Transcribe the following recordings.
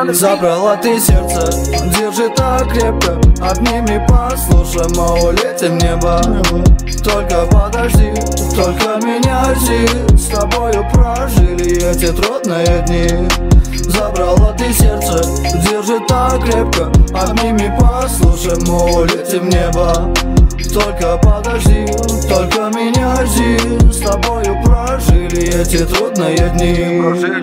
Забрала ты сердце, держи так крепко, обними, послушай, мы улетим в небо. Только подожди, только меня жди, с тобою прожили эти трудные дни. Забрала ты сердце, держи так крепко, обними, послушай, мы улетим в небо. Только подожди, только меня жди, с тобою прожили эти трудные дни.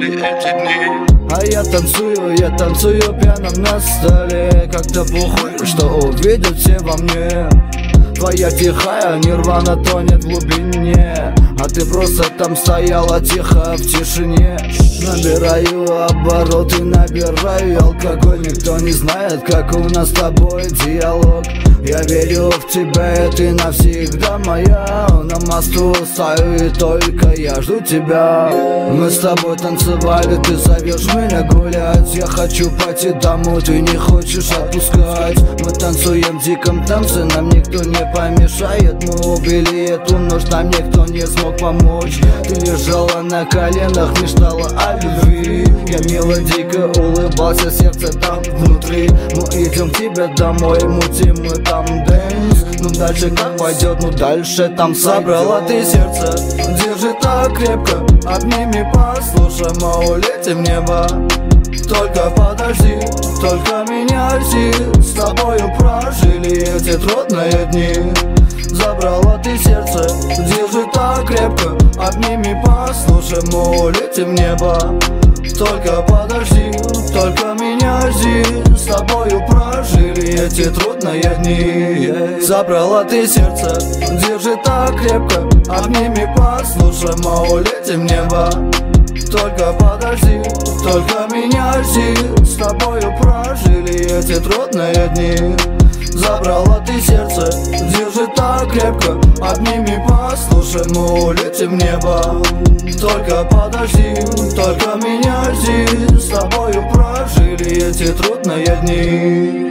А я танцую пьяным на столе. Как-то похуй, что увидят все во мне. Твоя тихая нирвана тонет в глубине, а ты просто там стояла тихо в тишине. Набираю обороты, набираю алкоголь. Никто не знает, как у нас с тобой диалог. Я верю в тебя, и ты навсегда моя. На мосту стою, и только я жду тебя. Мы с тобой танцевали, ты зовешь меня гулять. Я хочу пойти домой, ты не хочешь отпускать. Мы танцуем в диком танце, нам никто не помешает. Мы убили эту ночь, нам никто не смог помочь. Ты лежала на коленах, мечтала о любви. Я мило дико улыбался, сердце там внутри. Мы идем к тебе домой, мутим мы там дэнс. Ну дальше как пойдет, ну дальше там собрала ты сердце, держи так крепко, обними, послушай, мы улетим в небо. Только подожди, только меня жди, с тобою прожили эти трудные дни. Забрала ты сердце, держи так крепко, обними, послушай, мы улетим в небо. Только подожди, только меня жди, с тобою прожили эти трудные дни. Забрала ты сердце, держи так крепко, обними, послушай, мы улетим в небо. Только подожди, только меня жди, с тобою прожили эти трудные дни. Забрала ты сердце, держи так крепко, обними, послушай, мы улетим в небо. Только подожди, только меня жди, с тобою прожили эти трудные дни.